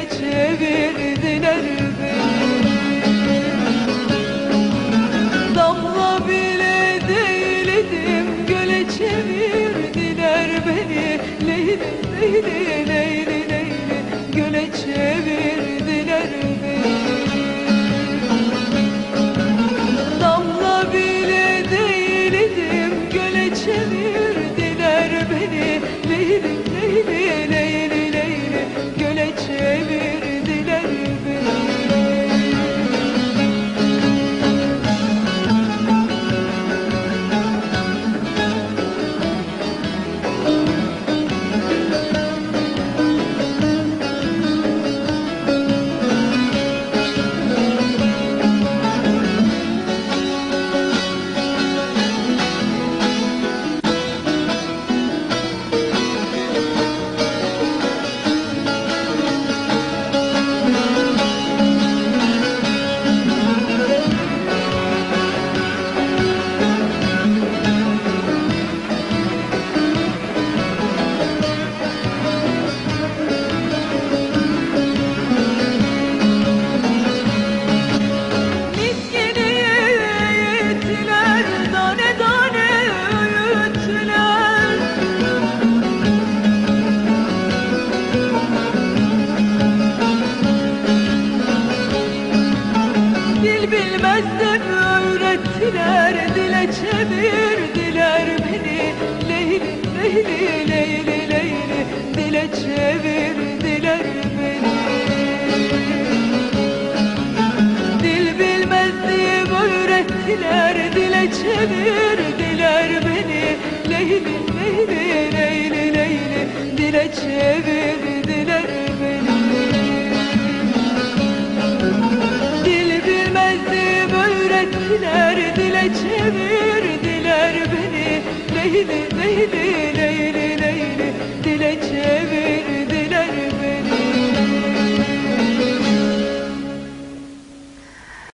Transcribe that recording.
çevirdiler beni. Damla bile değildim, göle çevirdiler beni. Leyli leyli leyli leyli, göle çevirdiler beni. Damla bile değildim, göle çevirdiler beni. Leyli leyli leyli leyli, göle çevirdiler beni. Bilmezdim öğrettiler, dile çevirdiler beni. Leyli leyli leyli leyli, dile çevirdiler beni. Dil bilmezdim öğrettiler, dile çevirdiler beni. Leyli leyli leyli leyli, dile çevirdiler beni. Dile çevirdiler beni. Leyli leyli